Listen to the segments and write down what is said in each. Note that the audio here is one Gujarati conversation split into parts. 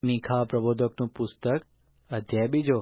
મીખા પ્રબોધકનું પુસ્તક અધ્યાય બીજો.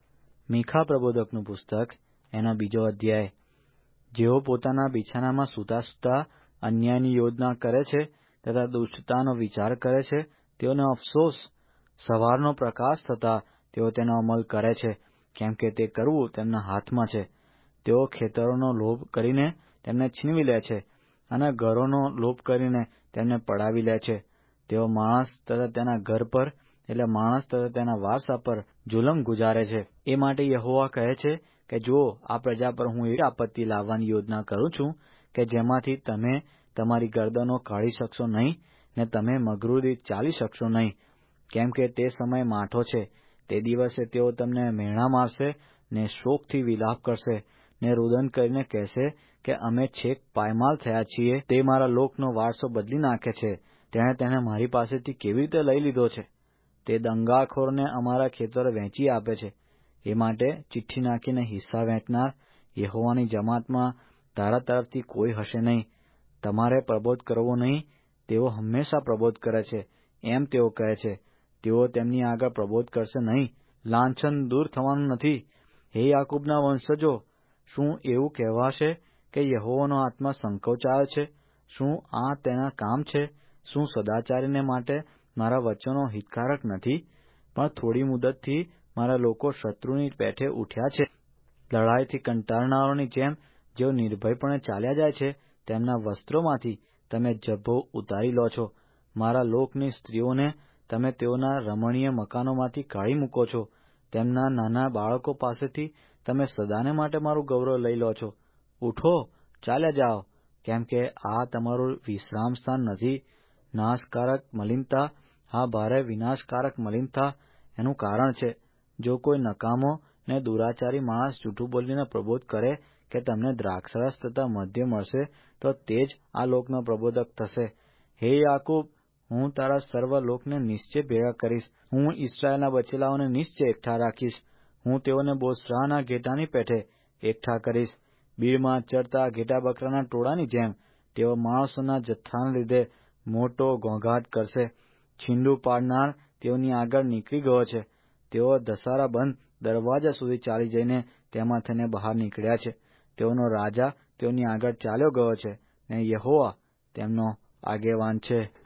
મીખા પ્રબોધકનું પુસ્તક એનો બીજો અધ્યાય. જેઓ પોતાના બિછાનામાં સૂતા સૂતા અન્યાયની યોજના કરે છે તથા દુષ્ટતાનો વિચાર કરે છે, તેઓને અફસોસ. સવારનો પ્રકાશ થતાં તેઓ તેનો અમલ કરે છે, કેમ કે તે કરવું તેમના હાથમાં છે. તેઓ ખેતરોનો લોભ કરીને તેમને છીનવી લે છે અને ઘરોનો લોભ કરીને તેમને પડાવી લે છે. તેઓ માણસ તથા તેના ઘર પર, એટલે માણસ તથા તેના વારસા પર જુલમ ગુજારે છે. એ માટે યહોવા કહે છે કે જુઓ, આ પ્રજા પર હું એવી આપત્તિ લાવવાની યોજના કરું છું કે જેમાંથી તમે તમારી ગરદનો કાઢી શકશો નહીં ને તમે મગરૂથી ચાલી શકશો નહીં, કેમ કે તે સમય માઠો છે. તે દિવસે તેઓ તમને મેણા મારશે ને શોકથી વિલાપ કરશે ને રુદન કરીને કહેશે કે અમે છેક પાયમાલ થયા છીએ. તે મારા લોકનો વારસો બદલી નાખે છે. તેણે તેને મારી પાસેથી કેવી રીતે લઈ લીધો છે? તે દંગાખોરને અમારા ખેતરો વહેંચી આપે છે. એ માટે ચિઠ્ઠી નાખીને હિસ્સા વહેંચનાર યહોવાની જમાતમાં તારા તરફથી કોઈ હશે નહીં. તમારે પ્રબોધ કરવો નહીં, તેઓ હંમેશા પ્રબોધ કરે છે, એમ તેઓ કહે છે. તેઓ તેમની આગળ પ્રબોધ કરશે નહીં. લાંછન દૂર થવાનું નથી. હે યાકૂબના વંશજો, શું એવું કહેવાશે કે યહોવાનો આત્મા સંકોચાયો છે? શું આ તેના કામ છે? શું સદાચારીને માટે મારા વચનો હિતકારક નથી? પણ થોડી મુદતથી મારા લોકો શત્રુની પેઠે ઉઠ્યા છે. લડાઈથી કંટાળનારોની જેમ જેઓ નિર્ભયપણે ચાલ્યા જાય છે, તેમના વસ્ત્રોમાંથી તમે જભ્ભો ઉતારી લો છો. મારા લોકની સ્ત્રીઓને તમે તેઓના રમણીય મકાનોમાંથી કાઢી મૂકો છો. તેમના નાના બાળકો પાસેથી તમે સદાને માટે મારું ગૌરવ લઈ લો છો. ઉઠો, ચાલ્યા જાઓ, કેમ કે આ તમારું વિશ્રામસ્થાન નથી. નાશકારક મલિનતા, હા, ભારે વિનાશકારક મલિનતા એનું કારણ છે. જો કોઈ નકામો ને દુરાચારી માણસ જૂઠું બોલીને પ્રબોધ કરે કે તમને દ્રાક્ષરસ તથા મદ્ય મળશે, તો તે જ આ લોકનો પ્રબોધક થશે. હે યાકૂબ, હું તારા સર્વ લોકને નિશ્ચય ભેગા કરીશ. હું ઇસ્રાયેલના બચેલાઓને નિશ્ચય એકઠા રાખીશ. હું તેઓને બોસ્રાના ઘેટાની પેઠે એકઠા કરીશ. બીડમાં ચરતા ઘેટા બકરાના ટોળાની જેમ તેઓ માણસોના જથ્થાના લીધે મોટો ઘોંઘાટ કરશે. છીંડું પાડનાર તેઓની આગળ નીકળી ગયો છે. તેઓ ધસારા બંધ દરવાજા સુધી ચાલી જઈને તેમાં થઈને બહાર નીકળ્યા છે. તેઓનો રાજા તેઓની આગળ ચાલ્યો ગયો છે ને યહોવા તેમનો આગેવાન છે.